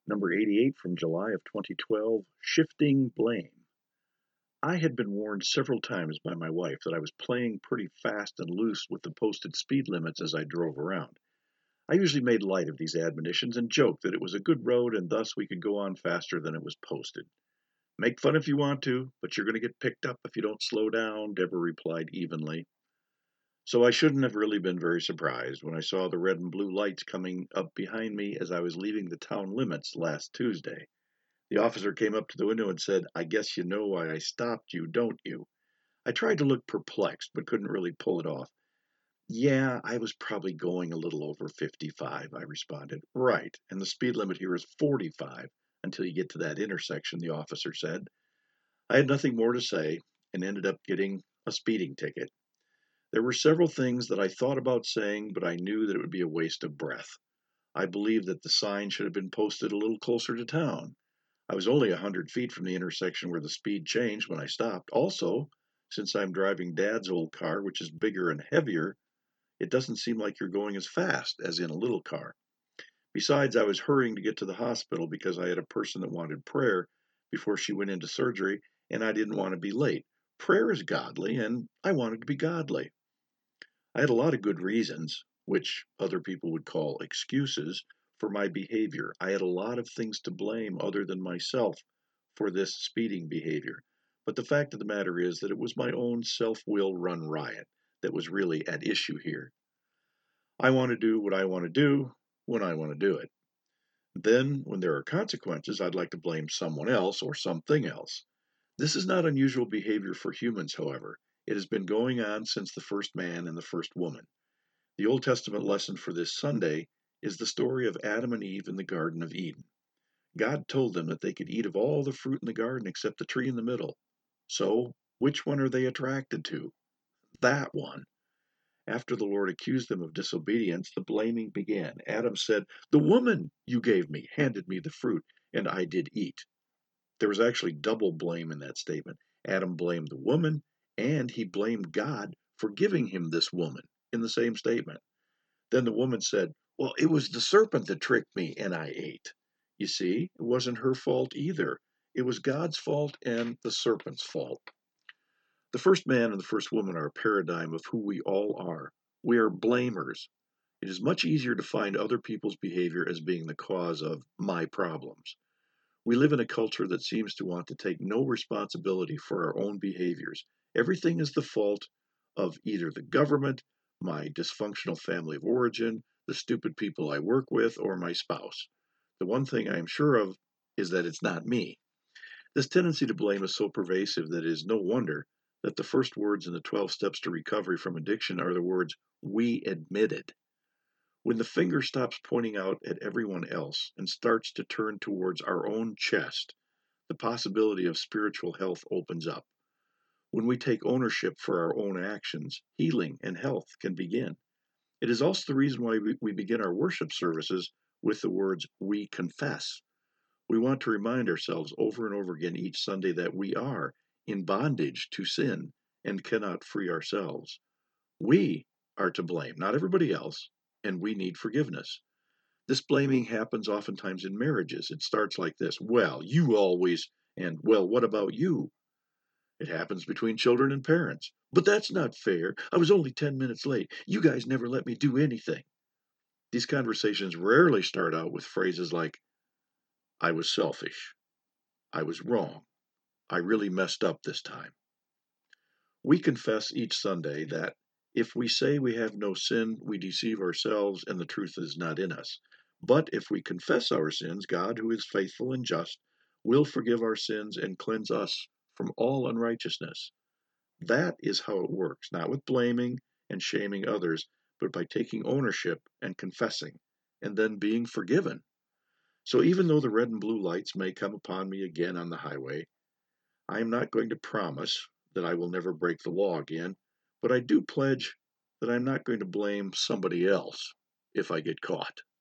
Number 88 from July of 2012, Shifting Blame. I had been warned several times by my wife that I was playing pretty fast and loose with the posted speed limits as I drove around. I usually made light of these admonitions and joked that it was a good road and thus we could go on faster than it was posted. Make fun if you want to, but you're going to get picked up if you don't slow down, Deborah replied evenly. So I shouldn't have really been very surprised when I saw the red and blue lights coming up behind me as I was leaving the town limits last Tuesday. The officer came up to the window and said, "I guess you know why I stopped you, don't you?" I tried to look perplexed, but couldn't really pull it off. "Yeah, I was probably going a little over 55, I responded. "Right, and the speed limit here is 45 until you get to that intersection," the officer said. I had nothing more to say and ended up getting a speeding ticket. There were several things that I thought about saying, but I knew that it would be a waste of breath. I believed that the sign should have been posted a little closer to town. I was only 100 feet from the intersection where the speed changed when I stopped. Also, since I'm driving Dad's old car, which is bigger and heavier, it doesn't seem like you're going as fast as in a little car. Besides, I was hurrying to get to the hospital because I had a person that wanted prayer before she went into surgery, and I didn't want to be late. Prayer is godly, and I wanted to be godly. I had a lot of good reasons, which other people would call excuses, for my behavior. I had a lot of things to blame other than myself for this speeding behavior. But the fact of the matter is that it was my own self will run riot that was really at issue here. I want to do what I want to do when I want to do it. Then, when there are consequences, I'd like to blame someone else or something else. This is not unusual behavior for humans, however. It has been going on since the first man and the first woman. The Old Testament lesson for this Sunday is the story of Adam and Eve in the Garden of Eden. God told them that they could eat of all the fruit in the garden except the tree in the middle. So, which one are they attracted to? That one. After the Lord accused them of disobedience, the blaming began. Adam said, "The woman you gave me handed me the fruit, and I did eat." There was actually double blame in that statement. Adam blamed the woman, and he blamed God for giving him this woman in the same statement. Then the woman said, "Well, it was the serpent that tricked me, and I ate." You see, it wasn't her fault either. It was God's fault and the serpent's fault. The first man and the first woman are a paradigm of who we all are. We are blamers. It is much easier to find other people's behavior as being the cause of my problems. We live in a culture that seems to want to take no responsibility for our own behaviors. Everything is the fault of either the government, my dysfunctional family of origin, the stupid people I work with, or my spouse. The one thing I am sure of is that it's not me. This tendency to blame is so pervasive that it is no wonder that the first words in the 12 steps to recovery from addiction are the words, "we admitted." When the finger stops pointing out at everyone else and starts to turn towards our own chest, the possibility of spiritual health opens up. When we take ownership for our own actions, healing and health can begin. It is also the reason why we begin our worship services with the words, "we confess." We want to remind ourselves over and over again each Sunday that we are in bondage to sin and cannot free ourselves. We are to blame, not everybody else, and we need forgiveness. This blaming happens oftentimes in marriages. It starts like this: "Well, you always," and "Well, what about you?" It happens between children and parents. "But that's not fair. I was only 10 minutes late. You guys never let me do anything." These conversations rarely start out with phrases like, "I was selfish. I was wrong. I really messed up this time." We confess each Sunday that if we say we have no sin, we deceive ourselves and the truth is not in us. But if we confess our sins, God, who is faithful and just, will forgive our sins and cleanse us from all unrighteousness. That is how it works, not with blaming and shaming others, but by taking ownership and confessing, and then being forgiven. So even though the red and blue lights may come upon me again on the highway, I am not going to promise that I will never break the law again, but I do pledge that I'm not going to blame somebody else if I get caught.